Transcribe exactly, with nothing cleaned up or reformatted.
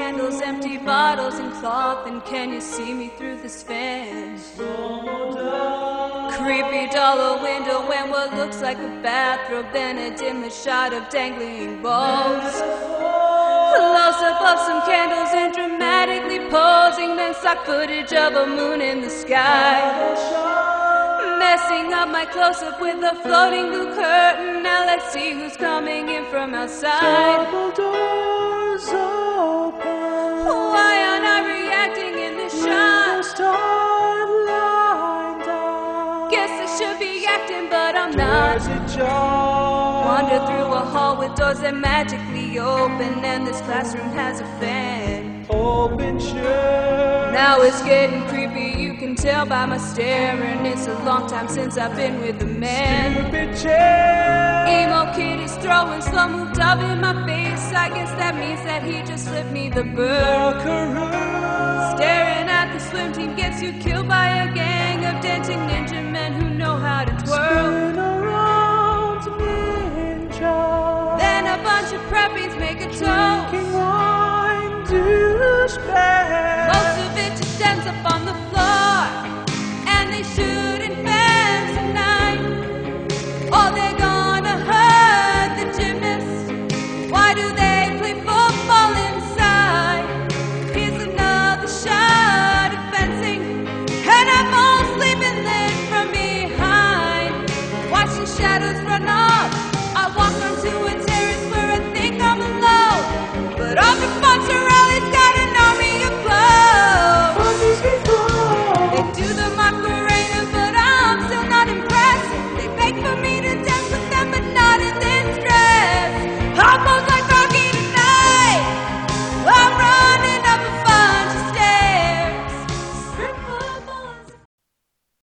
candles, empty bottles and cloth, and can you see me through this fan? Creepy dollar window and what looks like a bathrobe, then a dimly shot of dangling balls. Close-up of some candles and dramatically posing, then stock footage of a moon in the sky. Messing up my close-up with a floating blue curtain. Now let's see who's coming in from outside. Double doors open. Why aren't I reacting in this shot? Start lined up. Guess I should be acting, but I'm not. Doors ajar. Wander through a hall with doors that magically open, and this classroom has a fan. Open shirt. Now it's getting creepy, you can tell by my staring. It's a long time since I've been with a man. Stupid chair. Emo kid is throwing slow-mo dove in my face. I guess that means that he just slipped me the bird. Buckaroo. Staring at the swim team gets you killed by a gang of dancing ninja men who know how to twirl. Spin around ninja. Then a bunch of preppies make a toast. Drinking wine douchebag. Most of it just ends up on